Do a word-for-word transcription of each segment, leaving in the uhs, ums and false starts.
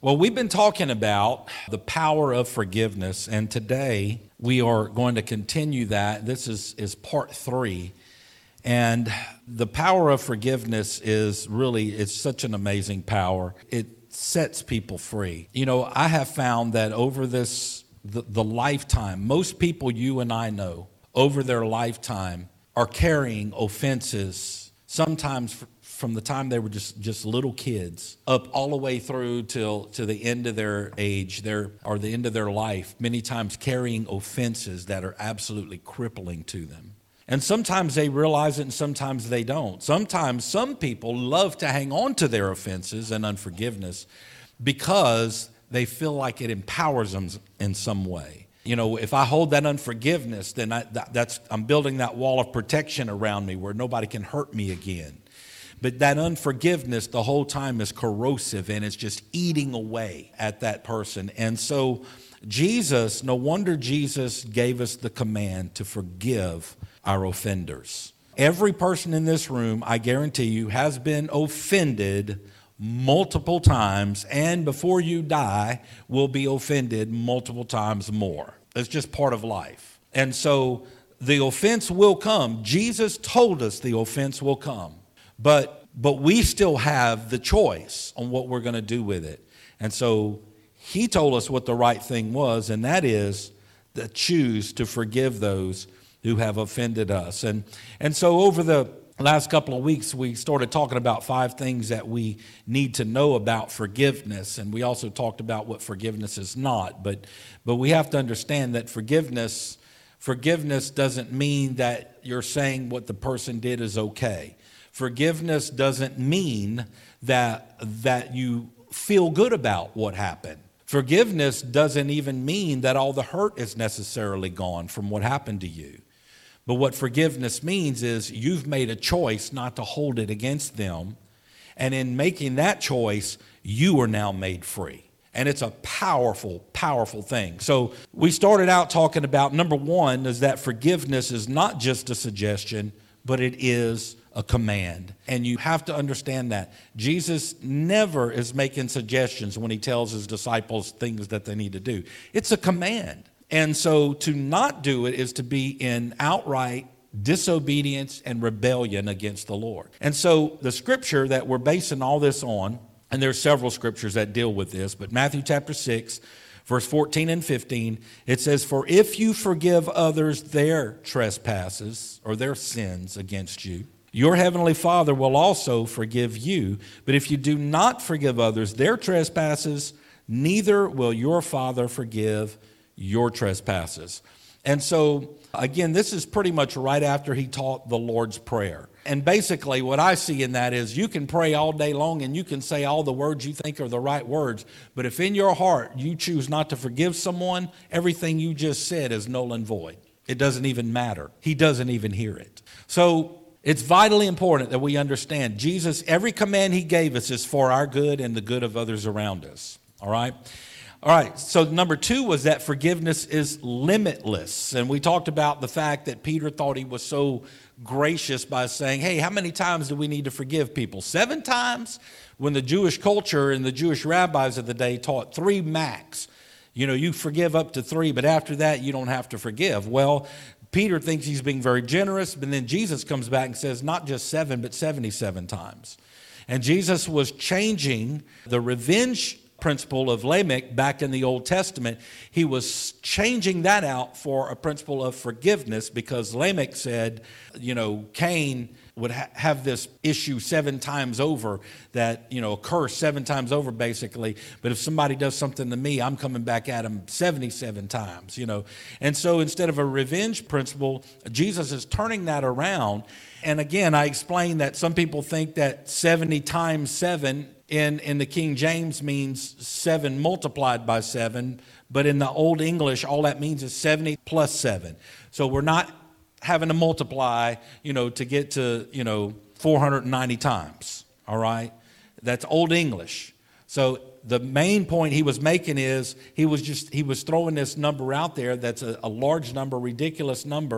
Well, we've been talking about the power of forgiveness, and today we are going to continue that. This is, is part three. And the power of forgiveness is really, it's such an amazing power. It sets people free. You know, I have found that over this, the, the lifetime, most people you and I know, over their lifetime, are carrying offenses, sometimes from the time they were just, just little kids, up all the way through till to the end of their age, their, or the end of their life, many times carrying offenses that are absolutely crippling to them. And sometimes they realize it and sometimes they don't. Sometimes some people love to hang on to their offenses and unforgiveness because they feel like it empowers them in some way. You know, if I hold that unforgiveness, then I, that, that's I'm building that wall of protection around me where nobody can hurt me again. But that unforgiveness the whole time is corrosive and it's just eating away at that person. And so Jesus, no wonder Jesus gave us the command to forgive our offenders. Every person in this room, I guarantee you, has been offended multiple times, and before you die, will be offended multiple times more. It's just part of life. And so the offense will come. Jesus told us the offense will come. But but we still have the choice on what we're going to do with it. And so he told us what the right thing was, and that is to choose to forgive those who have offended us. And and so over the last couple of weeks, we started talking about five things that we need to know about forgiveness. And we also talked about what forgiveness is not. But but we have to understand that forgiveness, forgiveness doesn't mean that you're saying what the person did is okay. Forgiveness doesn't mean that that you feel good about what happened. Forgiveness doesn't even mean that all the hurt is necessarily gone from what happened to you. But what forgiveness means is you've made a choice not to hold it against them. And in making that choice, you are now made free. And it's a powerful, powerful thing. So we started out talking about, number one, is that forgiveness is not just a suggestion, but it is a command. And you have to understand that. Jesus never is making suggestions when he tells his disciples things that they need to do. It's a command. And so to not do it is to be in outright disobedience and rebellion against the Lord. And so the scripture that we're basing all this on, and there's several scriptures that deal with this, but Matthew chapter six, verse fourteen and fifteen, it says, "For if you forgive others their trespasses or their sins against you, your heavenly Father will also forgive you. But if you do not forgive others their trespasses, neither will your Father forgive your trespasses." And so, again, this is pretty much right after he taught the Lord's Prayer. And basically what I see in that is you can pray all day long and you can say all the words you think are the right words, but if in your heart you choose not to forgive someone, everything you just said is null and void. It doesn't even matter. He doesn't even hear it. So it's vitally important that we understand Jesus, every command he gave us is for our good and the good of others around us. All right? All right, so number two was that forgiveness is limitless. And we talked about the fact that Peter thought he was so gracious by saying, hey, how many times do we need to forgive people? Seven times? When the Jewish culture and the Jewish rabbis of the day taught three max. You know, you forgive up to three, but after that, you don't have to forgive. Well, Peter thinks he's being very generous, but then Jesus comes back and says, not just seven, but seventy-seven times. And Jesus was changing the revenge principle of Lamech back in the Old Testament. He was changing that out for a principle of forgiveness because Lamech said, you know, Cain would ha- have this issue seven times over, that, you know, a curse seven times over basically. But if somebody does something to me, I'm coming back at him seventy-seven times, you know. And so instead of a revenge principle, Jesus is turning that around. And again, I explained that some people think that seventy times seven in, in the King James means seven multiplied by seven. But in the Old English, all that means is seventy plus seven. So we're not having to multiply, you know, to get to, you know, four hundred ninety times, all right? That's Old English. So the main point he was making is he was just, he was throwing this number out there that's a, a large number, ridiculous number,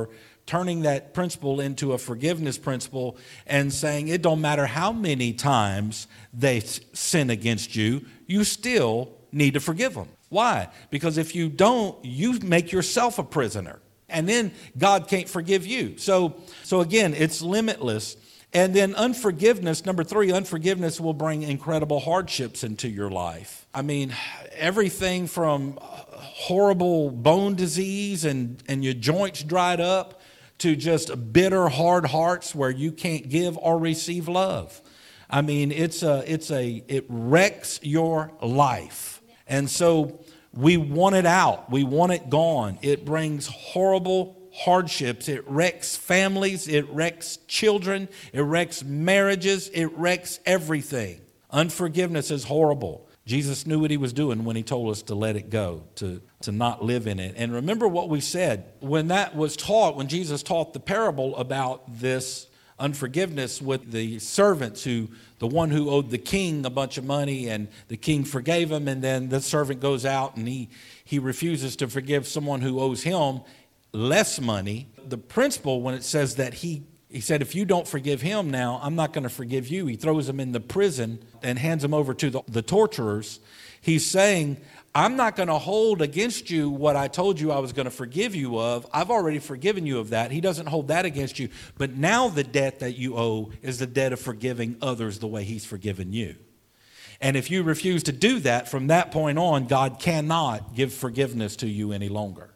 turning that principle into a forgiveness principle and saying it don't matter how many times they sin against you, you still need to forgive them. Why? Because if you don't, you make yourself a prisoner. And then God can't forgive you. So, so again, it's limitless. And then unforgiveness, number three, unforgiveness will bring incredible hardships into your life. I mean, everything from horrible bone disease and, and your joints dried up to just bitter, hard hearts where you can't give or receive love. I mean, it's a, it's a, it wrecks your life. And so we want it out. We want it gone. It brings horrible hardships. It wrecks families. It wrecks children. It wrecks marriages. It wrecks everything. Unforgiveness is horrible. Jesus knew what he was doing when he told us to let it go, to, to not live in it. And remember what we said. When that was taught, when Jesus taught the parable about this unforgiveness with the servants, who the one who owed the king a bunch of money, and the king forgave him, and then the servant goes out and he he refuses to forgive someone who owes him less money. The principle, when it says that he he said, if you don't forgive him now, I'm not going to forgive you. He throws him in the prison and hands him over to the, the torturers. He's saying, I'm not going to hold against you what I told you I was going to forgive you of. I've already forgiven you of that. He doesn't hold that against you. But now the debt that you owe is the debt of forgiving others the way he's forgiven you. And if you refuse to do that, from that point on, God cannot give forgiveness to you any longer.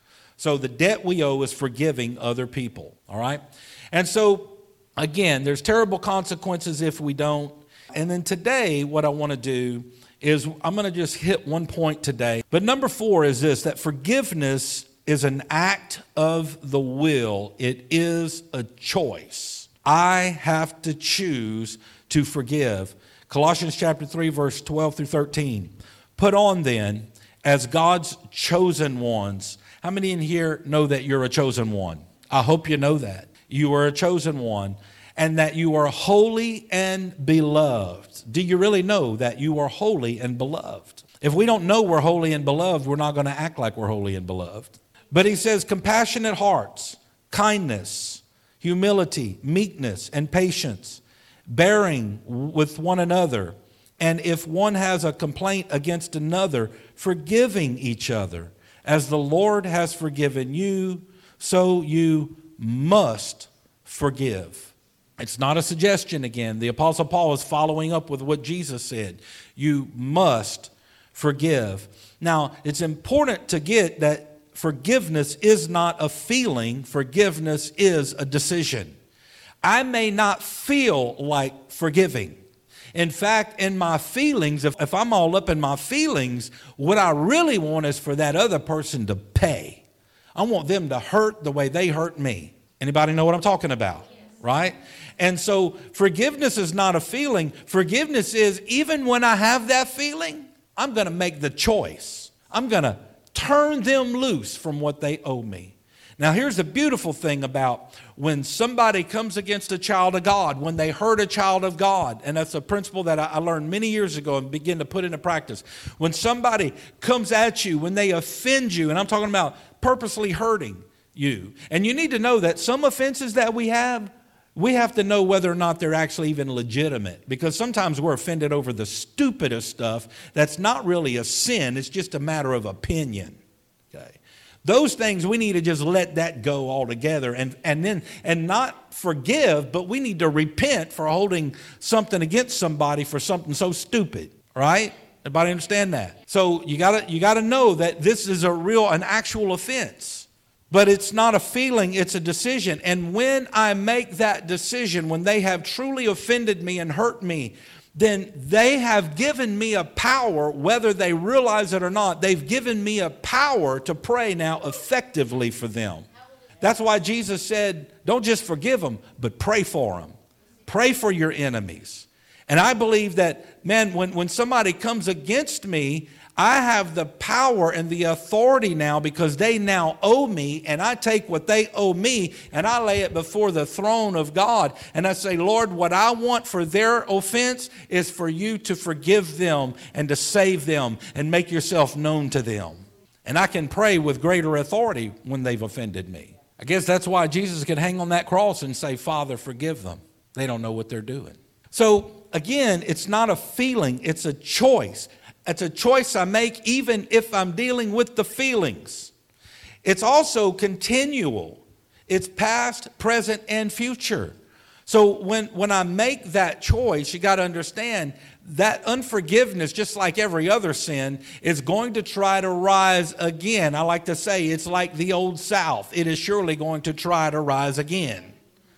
So the debt we owe is forgiving other people, all right? And so, again, there's terrible consequences if we don't. And then today, what I want to do is I'm going to just hit one point today. But number four is this, that forgiveness is an act of the will. It is a choice. I have to choose to forgive. Colossians chapter three, verse twelve through thirteen. Put on then, as God's chosen ones. How many in here know that you're a chosen one? I hope you know that. You are a chosen one, and that you are holy and beloved. Do you really know that you are holy and beloved? If we don't know we're holy and beloved, we're not going to act like we're holy and beloved. But he says compassionate hearts, kindness, humility, meekness, and patience, bearing with one another. And if one has a complaint against another, forgiving each other. As the Lord has forgiven you, so you must forgive. It's not a suggestion again. The Apostle Paul is following up with what Jesus said. You must forgive. Now, it's important to get that forgiveness is not a feeling. Forgiveness is a decision. I may not feel like forgiving. In fact, in my feelings, if, if I'm all up in my feelings, what I really want is for that other person to pay. I want them to hurt the way they hurt me. Anybody know what I'm talking about? Yes. Right? And so forgiveness is not a feeling. Forgiveness is, even when I have that feeling, I'm going to make the choice. I'm going to turn them loose from what they owe me. Now, here's the beautiful thing about when somebody comes against a child of God, when they hurt a child of God, and that's a principle that I learned many years ago and begin to put into practice. When somebody comes at you, when they offend you, and I'm talking about purposely hurting you, and you need to know that some offenses that we have, we have to know whether or not they're actually even legitimate, because sometimes we're offended over the stupidest stuff that's not really a sin. It's just a matter of opinion. Okay. Those things, we need to just let that go altogether and, and then and not forgive, but we need to repent for holding something against somebody for something so stupid, right? Everybody understand that? So you gotta you gotta know that this is a real, an actual offense. But it's not a feeling, it's a decision. And when I make that decision, when they have truly offended me and hurt me, then they have given me a power, whether they realize it or not. They've given me a power to pray now effectively for them. That's why Jesus said, don't just forgive them, but pray for them. Pray for your enemies. And I believe that, man, when, when somebody comes against me, I have the power and the authority now, because they now owe me, and I take what they owe me and I lay it before the throne of God. And I say, Lord, what I want for their offense is for you to forgive them and to save them and make yourself known to them. And I can pray with greater authority when they've offended me. I guess that's why Jesus could hang on that cross and say, Father, forgive them. They don't know what they're doing. So again, it's not a feeling, it's a choice. It's a choice I make even if I'm dealing with the feelings. It's also continual. It's past, present, and future. So when, when I make that choice, you got to understand that unforgiveness, just like every other sin, is going to try to rise again. I like to say it's like the old South. It is surely going to try to rise again.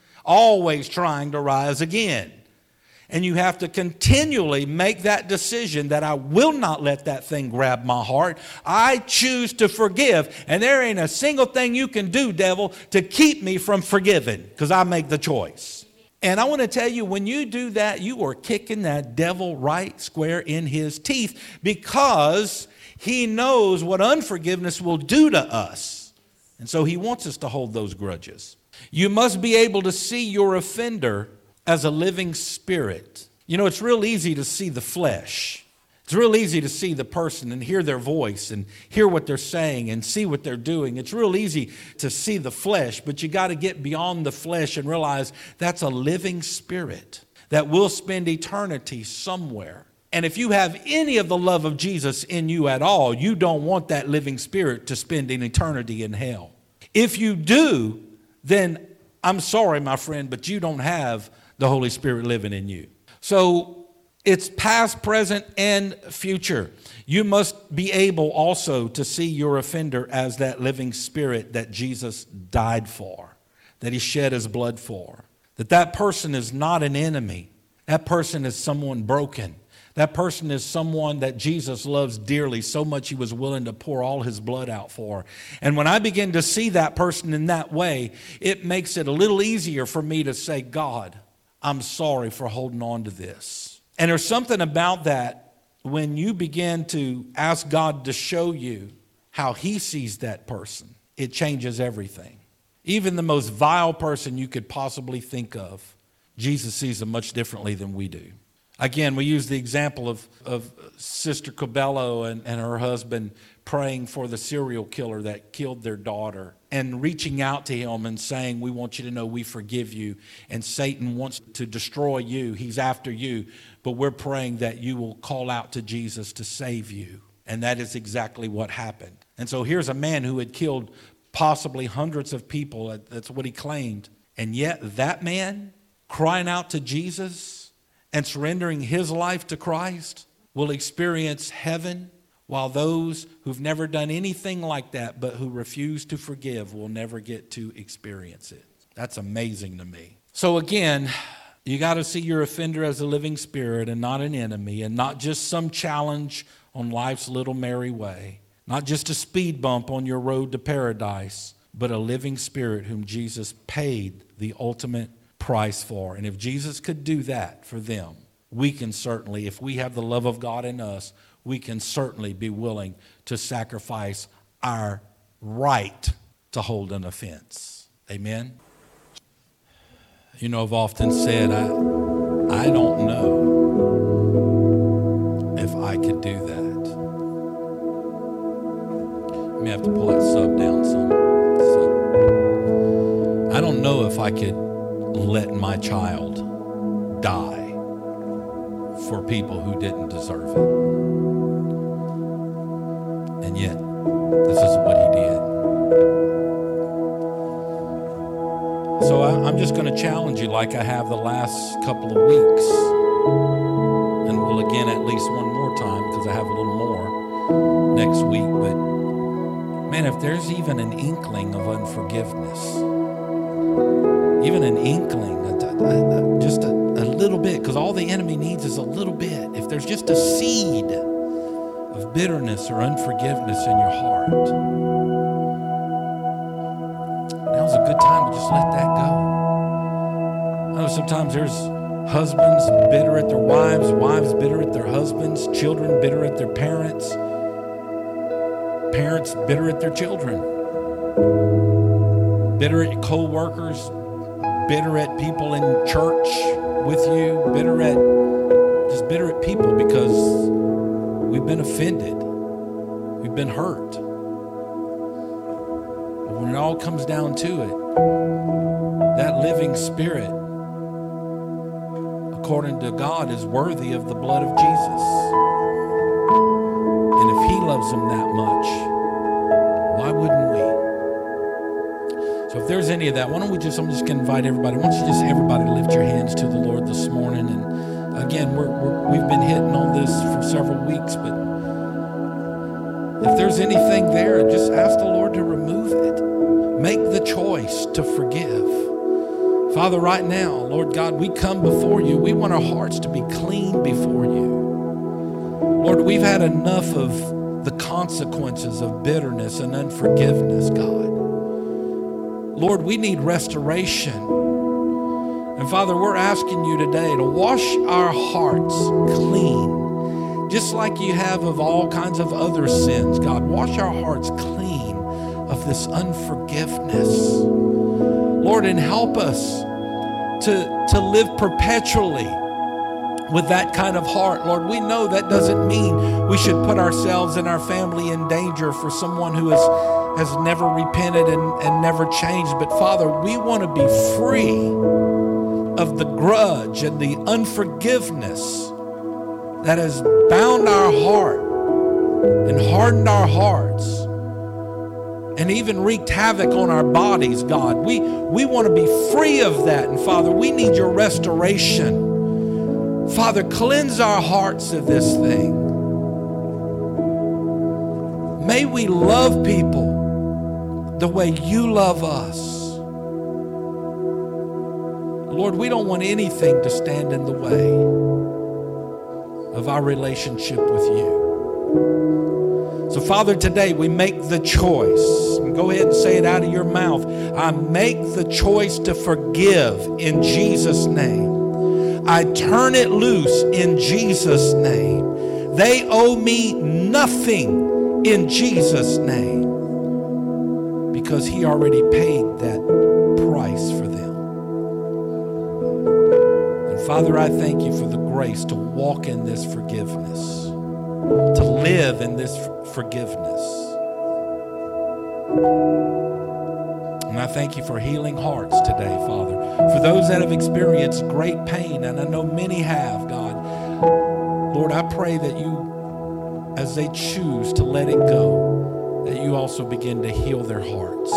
Always trying to rise again. And you have to continually make that decision that I will not let that thing grab my heart. I choose to forgive. And there ain't a single thing you can do, devil, to keep me from forgiving, because I make the choice. And I want to tell you, when you do that, you are kicking that devil right square in his teeth, because he knows what unforgiveness will do to us. And so he wants us to hold those grudges. You must be able to see your offender as a living spirit. You know, it's real easy to see the flesh. It's real easy to see the person and hear their voice and hear what they're saying and see what they're doing. It's real easy to see the flesh, but you got to get beyond the flesh and realize that's a living spirit that will spend eternity somewhere. And if you have any of the love of Jesus in you at all, you don't want that living spirit to spend an eternity in hell. If you do, then I'm sorry, my friend, but you don't have the Holy Spirit living in you. So it's past, present, and future. You must be able also to see your offender as that living spirit that Jesus died for, that he shed his blood for. That that person is not an enemy. That person is someone broken. That person is someone that Jesus loves dearly, so much he was willing to pour all his blood out for. And when I begin to see that person in that way, it makes it a little easier for me to say, God, I'm sorry for holding on to this. And there's something about that when you begin to ask God to show you how he sees that person, it changes everything. Even the most vile person you could possibly think of, Jesus sees them much differently than we do. Again, we use the example of, of Sister Cabello and, and her husband praying for the serial killer that killed their daughter and reaching out to him and saying, we want you to know we forgive you. And Satan wants to destroy you. He's after you. But we're praying that you will call out to Jesus to save you. And that is exactly what happened. And so here's a man who had killed possibly hundreds of people. That's what he claimed. And yet that man crying out to Jesus and surrendering his life to Christ will experience heaven, while those who've never done anything like that but who refuse to forgive will never get to experience it. That's amazing to me. So again, you got to see your offender as a living spirit and not an enemy, and not just some challenge on life's little merry way, not just a speed bump on your road to paradise, but a living spirit whom Jesus paid the ultimate price for. And if Jesus could do that for them, we can certainly, if we have the love of God in us, we can certainly be willing to sacrifice our right to hold an offense. Amen? You know, I've often said, I, I don't know if I could do that. I may have to pull that sub down some. So, I don't know if I could let my child die for people who didn't deserve it. And yet, this is what he did. So I, I'm just going to challenge you like I have the last couple of weeks. And we'll again at least one more time, because I have a little more next week. But man, if there's even an inkling of unforgiveness, even an inkling, a, a, a, just a, a little bit, because all the enemy needs is a little bit. If there's just a seed of bitterness or unforgiveness in your heart, now's a good time to just let that go. I know sometimes there's husbands bitter at their wives, wives bitter at their husbands, children bitter at their parents, parents bitter at their children, bitter at co-workers, bitter at people in church with you, bitter at, just bitter at people because we've been offended. We've been hurt. But when it all comes down to it, that living spirit, according to God, is worthy of the blood of Jesus. And if he loves them that much, why wouldn't we? So if there's any of that, why don't we just, I'm just going to invite everybody, why don't you just everybody lift your hands to the Lord this morning. And again, we're, we're, we've been hitting on this for several weeks, but if there's anything there, just ask the Lord to remove it. Make the choice to forgive. Father, right now, Lord God, we come before you. We want our hearts to be clean before you. Lord, we've had enough of the consequences of bitterness and unforgiveness, God. Lord, we need restoration. And Father, we're asking you today to wash our hearts clean, just like you have of all kinds of other sins, God. Wash our hearts clean of this unforgiveness. Lord, and help us to, to live perpetually with that kind of heart. Lord, we know that doesn't mean we should put ourselves and our family in danger for someone who has, has never repented and, and never changed. But Father, we want to be free of the grudge and the unforgiveness that has bound our heart and hardened our hearts and even wreaked havoc on our bodies, God. We, we want to be free of that. And Father, we need your restoration. Father, cleanse our hearts of this thing. May we love people the way you love us. Lord, we don't want anything to stand in the way of our relationship with you. So, Father, today we make the choice. And go ahead and say it out of your mouth. I make the choice to forgive in Jesus' name. I turn it loose in Jesus' name. They owe me nothing in Jesus' name, because he already paid that price for them. And Father, I thank you for the grace to walk in this forgiveness, to live in this forgiveness. And I thank you for healing hearts today, Father. For those that have experienced great pain, and I know many have, God, Lord, I pray that you, as they choose to let it go, that you also begin to heal their hearts,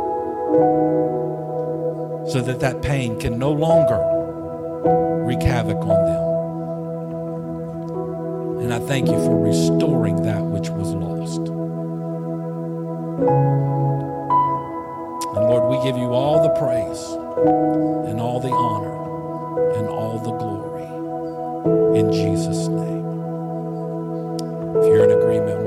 so that that pain can no longer wreak havoc on them. And I thank you for restoring that which was lost. And Lord, we give you all the praise and all the honor and all the glory in Jesus' name. If you're in agreement